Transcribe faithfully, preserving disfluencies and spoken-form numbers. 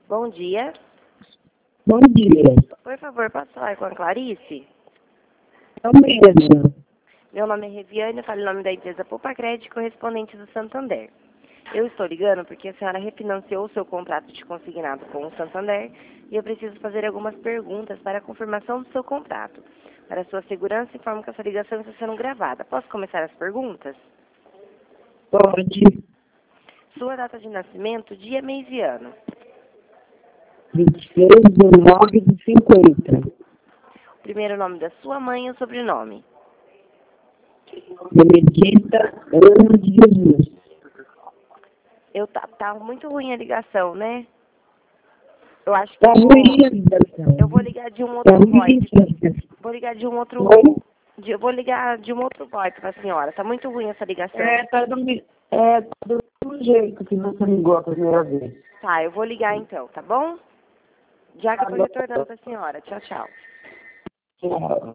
Bom dia. Bom dia. Por favor, posso falar com a Clarice? É o mesmo. Meu nome é Reviane, eu falo em nome da empresa Poupa Crédito, correspondente do Santander. Eu estou ligando porque a senhora refinanciou o seu contrato de consignado com o Santander e eu preciso fazer algumas perguntas para a confirmação do seu contrato. Para sua segurança, informo que essa ligação está sendo gravada. Posso começar as perguntas? Pode. Sua data de nascimento, dia, mês e ano. vinte e seis de nove de cinquenta. O primeiro nome da sua mãe e o sobrenome. Benedita Ana de Jesus. Eu tá, tá muito ruim a ligação, né? Eu acho que Tá eu vou, ruim a ligação. eu vou ligar de um Tá outro ruim a VoIP. ligação. Vou ligar de um outro. Oi? de- eu vou ligar de um outro VoIP para a senhora. Tá muito ruim essa ligação. É, tá do, me- é, tá do mesmo jeito que você ligou a primeira vez. Tá, eu vou ligar então, tá bom? Já que eu tô Tá bom. retornando para a senhora. Tchau, tchau. Tchau.